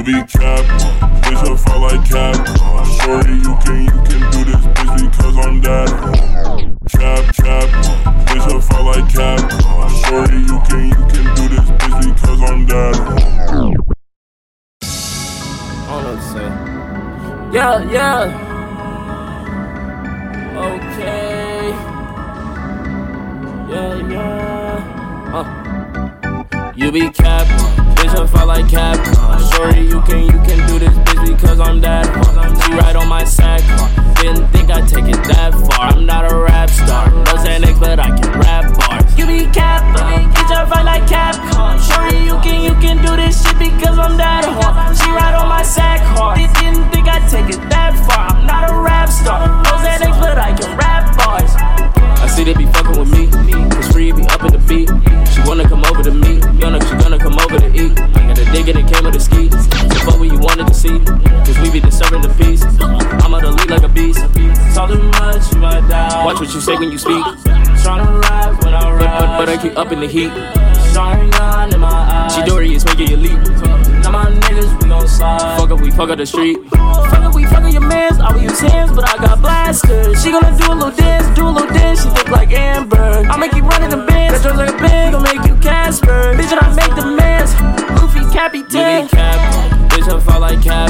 You be cap, bitch, I fall like cap. Shorty, you can do this, bitch, because I'm that. Cap, bitch, I fall like cap. Shorty, you can do this, bitch, because I'm that. I don't know what to say. Yeah. Okay. Yeah. You be cap, bitch, I fall like cap. Shorty, you can do this, bitch, because I'm that. She ride on my sack. Didn't think I'd take it that far. I'm not a rap star. No Xanax, but I can rap bars. You be cap, bitch, I fall like cap. Shorty, you can do this shit because I'm that hard. She ride on my sack hard. Didn't think I'd take it that far. I'm not a rap star. No Xanax, but I can rap bars. I see they be fucking with me, cause free be up in the beat. She wanna come over to me, she gonna come over to eat. I got a dig and it came with a ski. So fuck what you wanted to see, cause we be disturbing the peace. I'm out to lead like a beast. Talk too much, you might die. Watch what you say when you speak. Tryna rap when I rap, but I keep up in the heat. Shining on in my eyes. She Dory is making you leap. Now my niggas, we gon' slide. We fuck up the street. We fuck up your mans. I will use hands, but I got blasters. She gonna do a little dance. She look like Amber. I'ma keep running the bands. That drums like a band, gon' make you Casper. Bitch, I make demands. Goofy, Cappy, 10. You be cap, bitch, I fall like cap.